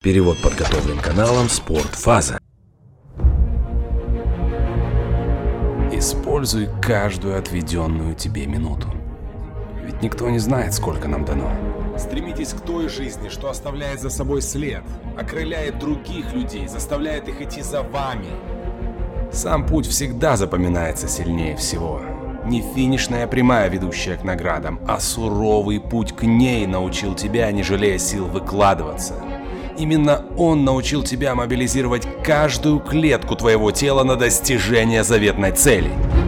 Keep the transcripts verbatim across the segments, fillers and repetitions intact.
Перевод подготовлен каналом Спортфаза. Используй каждую отведенную тебе минуту. Ведь никто не знает, сколько нам дано. Стремитесь к той жизни, что оставляет за собой след, окрыляет других людей, заставляет их идти за вами. Сам путь всегда запоминается сильнее всего. Не финишная прямая, ведущая к наградам, а суровый путь к ней научил тебя, не жалея сил, выкладываться. Именно он научил тебя мобилизировать каждую клетку твоего тела на достижение заветной цели.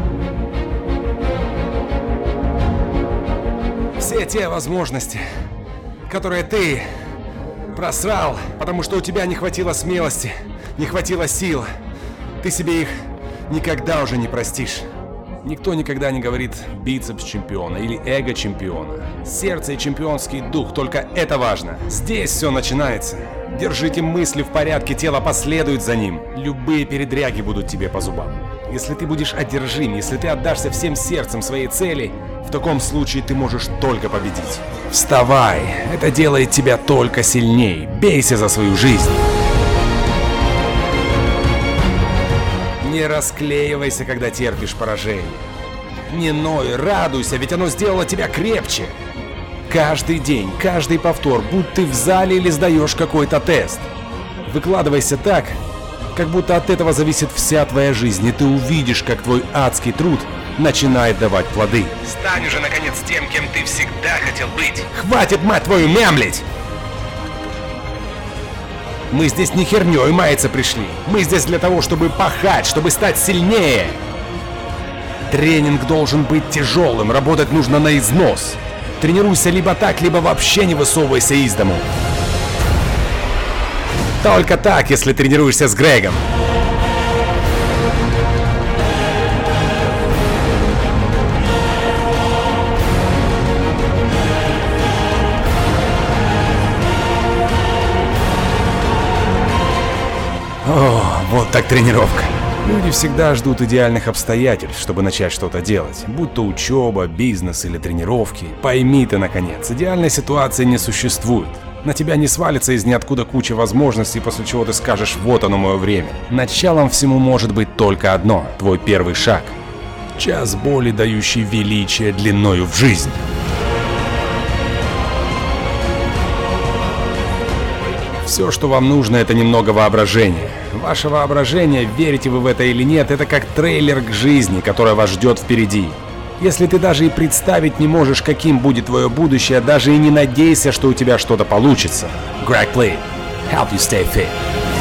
Все те возможности, которые ты просрал, потому что у тебя не хватило смелости, не хватило сил, ты себе их никогда уже не простишь. Никто никогда не говорит бицепс чемпиона или эго чемпиона. Сердце и чемпионский дух, только это важно. Здесь все начинается. Держите мысли в порядке, тело последует за ним. Любые передряги будут тебе по зубам. Если ты будешь одержим, если ты отдашься всем сердцем своей цели, в таком случае ты можешь только победить. Вставай, это делает тебя только сильней. Бейся за свою жизнь. Не расклеивайся, когда терпишь поражение. Не ной, радуйся, ведь оно сделало тебя крепче. Каждый день, каждый повтор, будь ты в зале или сдаешь какой-то тест. Выкладывайся так, как будто от этого зависит вся твоя жизнь, и ты увидишь, как твой адский труд начинает давать плоды. Стань уже, наконец, тем, кем ты всегда хотел быть. Хватит, мать твою, мямлить! Мы здесь не хернёй маяться пришли. Мы здесь для того, чтобы пахать, чтобы стать сильнее. Тренинг должен быть тяжелым, работать нужно на износ. Тренируйся либо так, либо вообще не высовывайся из дому. Только так, если тренируешься с Грегом. О, вот так тренировка. Люди всегда ждут идеальных обстоятельств, чтобы начать что-то делать. Будь то учеба, бизнес или тренировки. Пойми ты, наконец, идеальной ситуации не существует. На тебя не свалится из ниоткуда куча возможностей, после чего ты скажешь: вот оно мое время. Началом всему может быть только одно – твой первый шаг. Час боли, дающий величие длиною в жизнь. Все, что вам нужно, это немного воображения. Ваше воображение, верите вы в это или нет, это как трейлер к жизни, которая вас ждет впереди. Если ты даже и представить не можешь, каким будет твое будущее, даже и не надейся, что у тебя что-то получится. Greg Lee, help you stay fit.